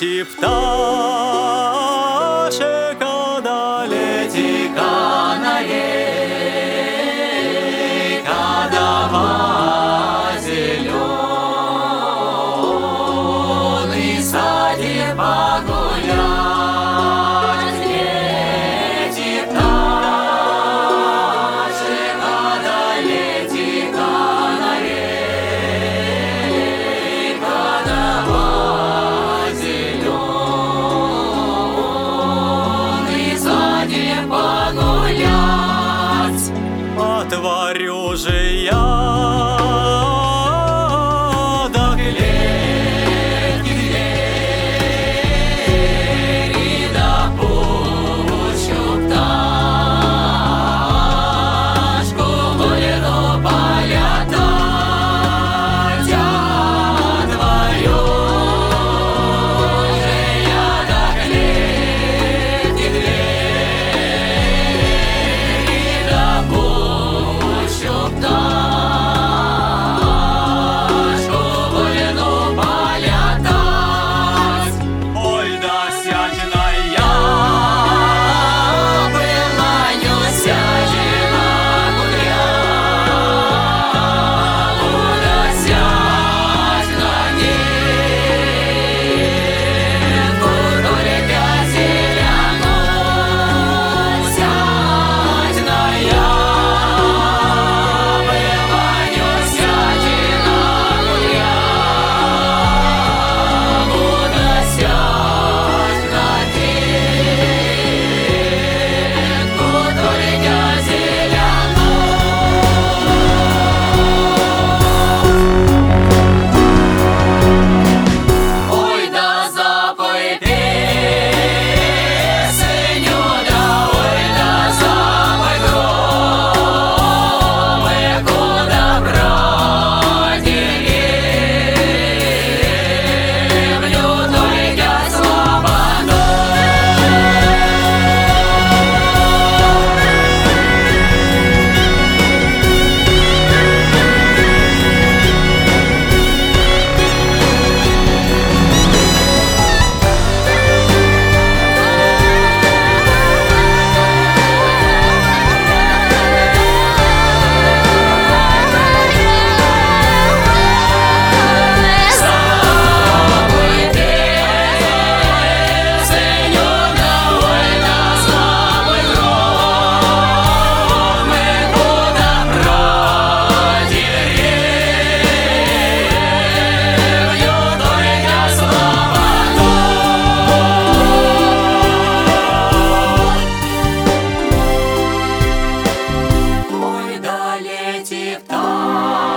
лети пташека, да лети канарейка, давай зеленый садик погулять. Лети пташека, да лети канарейка, давай зеленый садик погулять. Отворю же я до клетки двери, да пущу пташку вольно полетать. Отворю же я до клетки двери, да пущу пташку вольно полетать. Ой, да сядь на яблоню, сядь на кудряву, да сядь на нитку, только зеленую. Сядь на яблоню, сядь на кудряву, да сядь на нитку, только зеленую. Ой, да запой песню, да ой, да запой громыку, да про деревню, только слободу. Запой песню, да ой, да запой громыку, да про деревню, только слободу. Ой, да лети пташка,